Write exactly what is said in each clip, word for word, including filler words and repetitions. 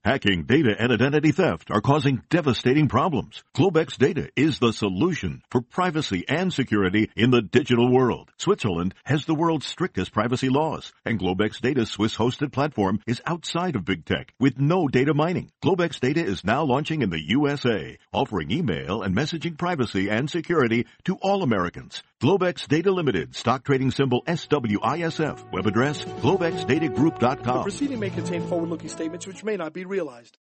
Hacking, data, and identity theft are causing devastating problems. Globex Data is the solution for privacy and security in the digital world. Switzerland has the world's strictest privacy laws, and Globex Data's Swiss-hosted platform is outside of big tech with no data mining. Globex Data is now launching in the U S A, offering email and messaging privacy and security to all Americans. Globex Data Limited, stock trading symbol S W I S F, web address globex data group dot com. The proceeding may contain forward-looking statements which may not be realized.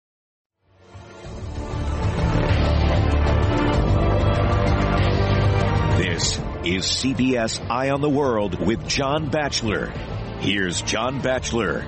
This is C B S Eye on the World with John Batchelor. Here's John Batchelor.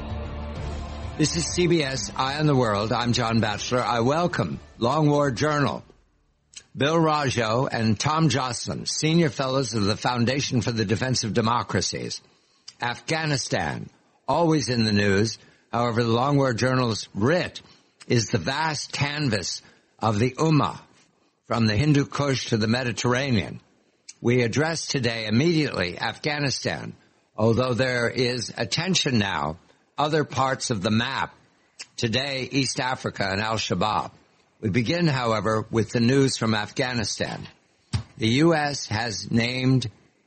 This is C B S Eye on the World. I'm John Batchelor. I welcome Long War Journal, Bill Rajo and Tom Joslin, senior fellows of the Foundation for the Defense of Democracies. Afghanistan, always in the news. However, the Long War Journal's writ is the vast canvas of the Ummah, from the Hindu Kush to the Mediterranean. We address today immediately Afghanistan, although there is attention now, other parts of the map. Today, East Africa and Al-Shabaab. We begin, however, with the news from Afghanistan. The U S has named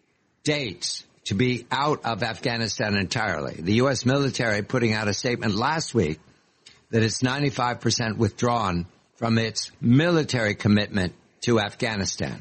dates to be out of Afghanistan entirely. The U S military putting out a statement last week that it's ninety-five percent withdrawn from its military commitment to Afghanistan.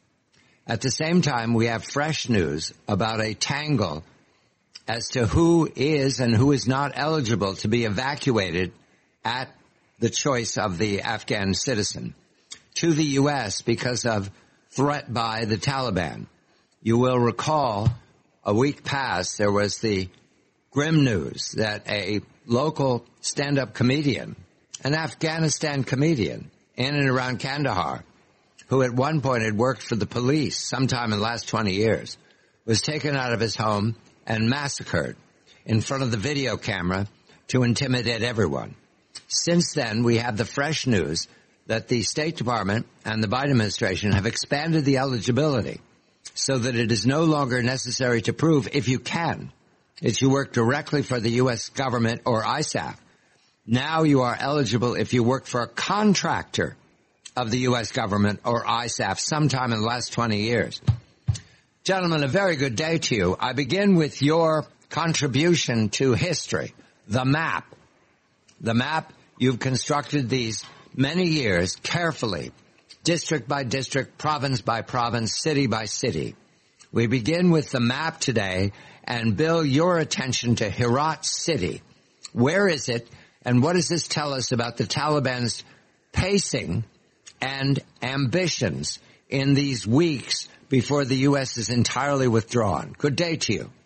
At the same time, we have fresh news about a tangle as to who is and who is not eligible to be evacuated at the choice of the Afghan citizen to the U S because of threat by the Taliban. You will recall a week past there was the grim news that a local stand-up comedian, an Afghanistan comedian in and around Kandahar, who at one point had worked for the police sometime in the last twenty years, was taken out of his home and massacred in front of the video camera to intimidate everyone. Since then, we have the fresh news that the State Department and the Biden administration have expanded the eligibility so that it is no longer necessary to prove, if you can, that you work directly for the U S government or I S A F. Now you are eligible if you work for a contractor of the U S government or I S A F sometime in the last twenty years. Gentlemen, a very good day to you. I begin with your contribution to history, the map. The map you've constructed these many years carefully, district by district, province by province, city by city. We begin with the map today, and Bill, your attention to Herat City. Where is it, and what does this tell us about the Taliban's pacing and ambitions in these weeks before the U S is entirely withdrawn? Good day to you.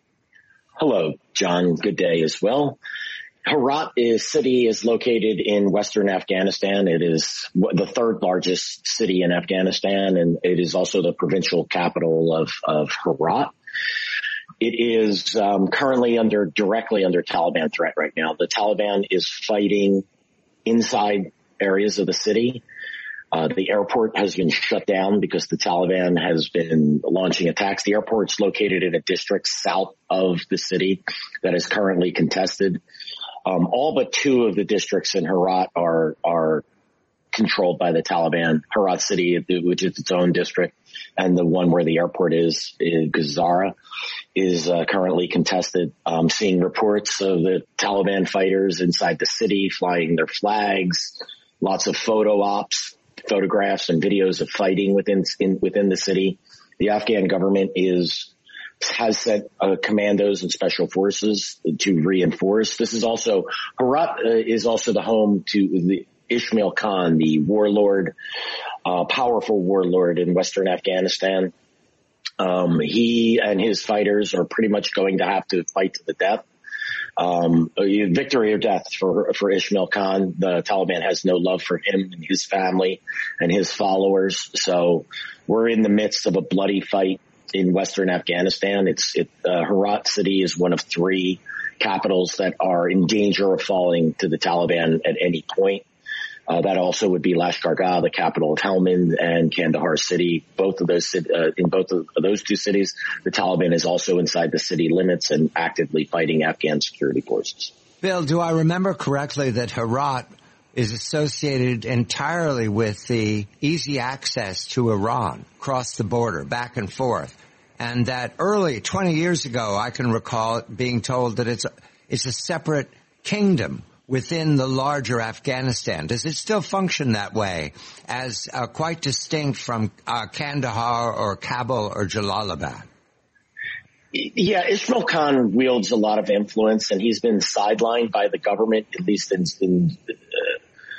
Hello, John. Good day as well. Herat is, city is located in western Afghanistan. It is the third largest city in Afghanistan, and it is also the provincial capital of, of Herat. It is um, currently under directly under Taliban threat right now. The Taliban is fighting inside areas of the city. Uh, the airport has been shut down because the Taliban has been launching attacks. The airport's located in a district south of the city that is currently contested. Um, all but two of the districts in Herat are, are controlled by the Taliban. Herat City, which is its own district, and the one where the airport is, in Gazara, is uh, currently contested. Um, seeing reports of the Taliban fighters inside the city flying their flags, lots of photo ops, photographs and videos of fighting within, in, within the city. The Afghan government is has sent uh, commandos and special forces to reinforce. This is also, Herat uh, is also the home to the Ismail Khan, the warlord, uh, powerful warlord in western Afghanistan. Um, he and his fighters are pretty much going to have to fight to the death. Um, victory or death for, for Ismail Khan. The Taliban has no love for him and his family and his followers. So we're in the midst of a bloody fight in western Afghanistan. It's, it, uh, Herat City is one of three capitals that are in danger of falling to the Taliban at any point. Uh, that also would be Lashkar-Gah, the capital of Helmand, and Kandahar City. Both of those, uh, in both of those two cities, the Taliban is also inside the city limits and actively fighting Afghan security forces. Bill, do I remember correctly that Herat is associated entirely with the easy access to Iran, across the border, back and forth? And that early, twenty years ago, I can recall being told that it's a, it's a separate kingdom within the larger Afghanistan. Does it still function that way, as uh, quite distinct from uh, Kandahar or Kabul or Jalalabad? Yeah, Ismail Khan wields a lot of influence, and he's been sidelined by the government, at least in in, uh,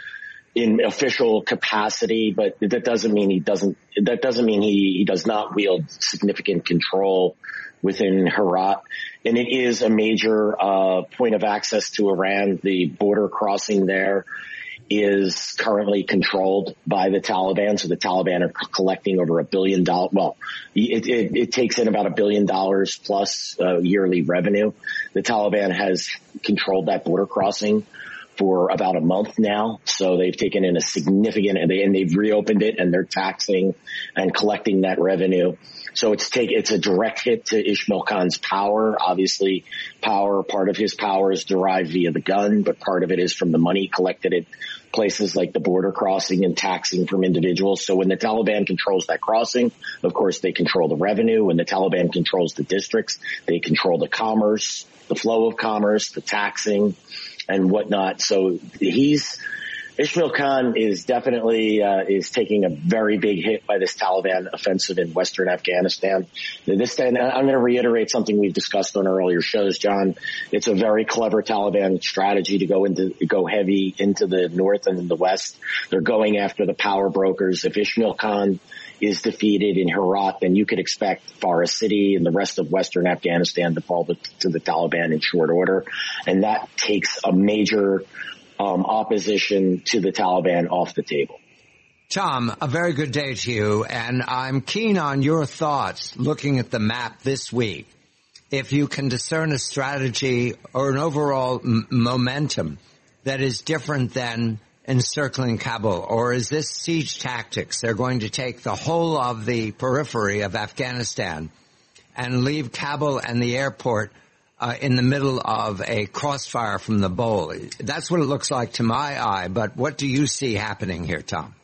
in official capacity. But that doesn't mean he doesn't. That doesn't mean he, he does not wield significant control within Herat. And it is a major uh point of access to Iran. The border crossing there is currently controlled by the Taliban. So the Taliban are collecting over a billion dollars. Well, it, it, it takes in about a billion dollars plus uh, yearly revenue. The Taliban has controlled that border crossing for about a month now. So they've taken in a significant, and, they, and they've reopened it, and they're taxing and collecting that revenue. So it's take, it's a direct hit to Ismail Khan's power. Obviously, power, part of his power is derived via the gun, but part of it is from the money collected at places like the border crossing and taxing from individuals. So when the Taliban controls that crossing, of course, they control the revenue. When the Taliban controls the districts, they control the commerce, the flow of commerce, the taxing and whatnot. So he's, Ismail Khan is definitely uh, is taking a very big hit by this Taliban offensive in Western Afghanistan. This, and I'm going to reiterate something we've discussed on earlier shows, John. It's a very clever Taliban strategy to go into go heavy into the north and the west. They're going after the power brokers. If Ismail Khan is defeated in Herat, then you could expect Forest City and the rest of Western Afghanistan to fall to the Taliban in short order, and that takes a major Um, opposition to the Taliban off the table. Tom, a very good day to you, and I'm keen on your thoughts looking at the map this week. If you can discern a strategy or an overall m- momentum that is different than encircling Kabul, or is this siege tactics? They're going to take the whole of the periphery of Afghanistan and leave Kabul and the airport Uh, in the middle of a crossfire from the bowl. That's what it looks like to my eye, but what do you see happening here, Tom?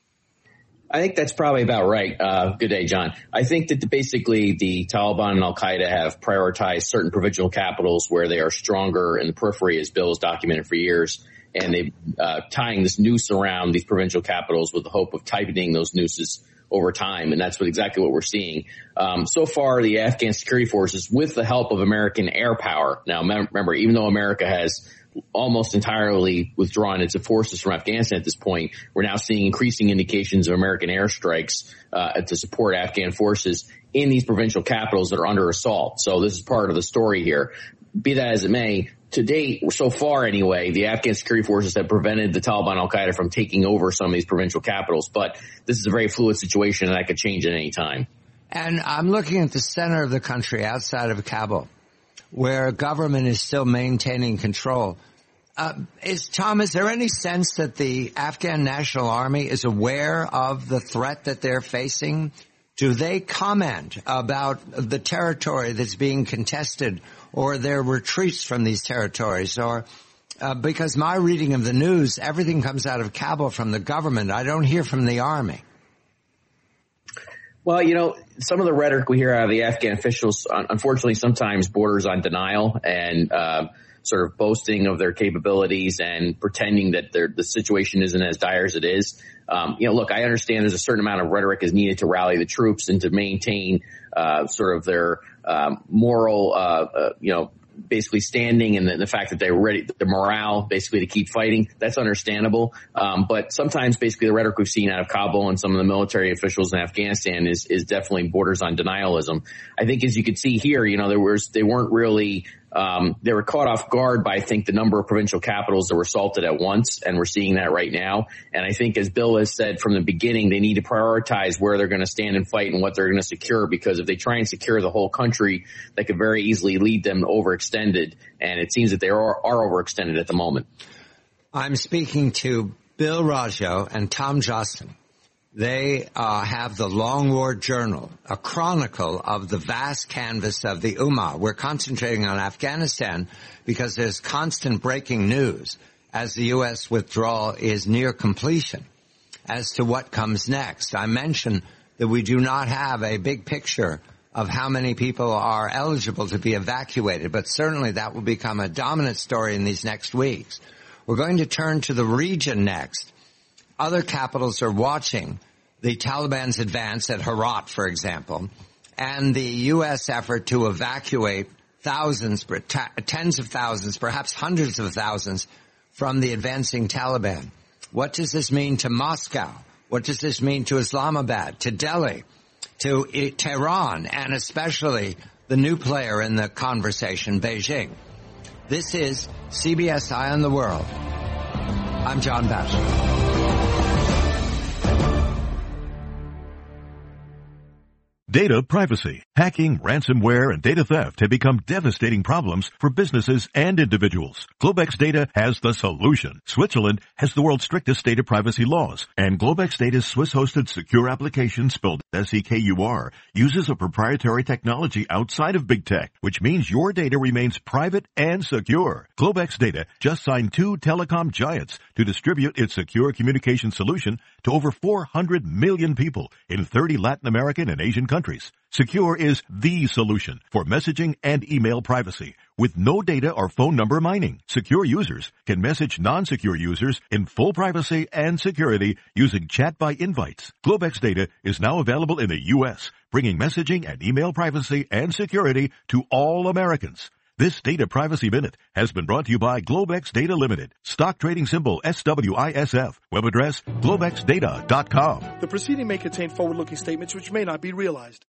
I think that's probably about right. Uh, good day, John. I think that the, basically the Taliban and Al-Qaeda have prioritized certain provincial capitals where they are stronger in the periphery, as Bill has documented for years, and they uh, tying this noose around these provincial capitals with the hope of tightening those nooses over time, and that's what exactly what we're seeing. Um, so far, the Afghan security forces, with the help of American air power, now remember, even though America has almost entirely withdrawn its forces from Afghanistan at this point, we're now seeing increasing indications of American airstrikes uh, to support Afghan forces in these provincial capitals that are under assault. So this is part of the story here. Be that as it may, to date, so far anyway, the Afghan security forces have prevented the Taliban and Al-Qaeda from taking over some of these provincial capitals. But this is a very fluid situation, and that could change at any time. And I'm looking at the center of the country outside of Kabul, where government is still maintaining control. Uh, is Tom, is there any sense that the Afghan National Army is aware of the threat that they're facing? Do they comment about the territory that's being contested or their retreats from these territories? Or uh, because my reading of the news, everything comes out of Kabul from the government. I don't hear from the army. Well, you know, some of the rhetoric we hear out of the Afghan officials, unfortunately, sometimes borders on denial and uh, sort of boasting of their capabilities and pretending that the situation isn't as dire as it is. Um, you know, look, I understand there's a certain amount of rhetoric is needed to rally the troops and to maintain uh, sort of their um, moral, uh, uh, you know, basically standing and the, the fact that they're ready, the morale basically to keep fighting. That's understandable. Um, but sometimes basically the rhetoric we've seen out of Kabul and some of the military officials in Afghanistan is, is definitely borders on denialism. I think as you could see here, you know, there was, they weren't really, um, they were caught off guard by, I think, the number of provincial capitals that were assaulted at once. And we're seeing that right now. And I think as Bill has said from the beginning, they need to prioritize where they're going to stand and fight and what they're going to secure, because if they try and secure the whole country, that could very easily lead them overextended. And it seems that they are, are overextended at the moment. I'm speaking to Bill Rajo and Tom Jostin, They uh, have the Long War Journal, a chronicle of the vast canvas of the Ummah. We're concentrating on Afghanistan because there's constant breaking news as the U S withdrawal is near completion as to what comes next. I mentioned that we do not have a big picture of how many people are eligible to be evacuated, but certainly that will become a dominant story in these next weeks. We're going to turn to the region next. Other capitals are watching the Taliban's advance at Herat, for example, and the U S effort to evacuate thousands, tens of thousands, perhaps hundreds of thousands from the advancing Taliban. What does this mean to Moscow? What does this mean to Islamabad, to Delhi, to Tehran, and especially the new player in the conversation, Beijing? This is C B S Eye on the World. I'm John Batchelor. Data privacy, hacking, ransomware, and data theft have become devastating problems for businesses and individuals. Globex Data has the solution. Switzerland has the world's strictest data privacy laws, and Globex Data's Swiss-hosted secure application, spelled S E K U R, uses a proprietary technology outside of big tech, which means your data remains private and secure. Globex Data just signed two telecom giants to distribute its secure communication solution to over four hundred million people in thirty Latin American and Asian countries. Countries. Secure is the solution for messaging and email privacy with no data or phone number mining. Secure users can message non-secure users in full privacy and security using chat by invites. Globex Data is now available in the U S, bringing messaging and email privacy and security to all Americans. This Data Privacy Minute has been brought to you by Globex Data Limited. Stock trading symbol S W I S F. Web address globex data dot com. The proceeding may contain forward-looking statements which may not be realized.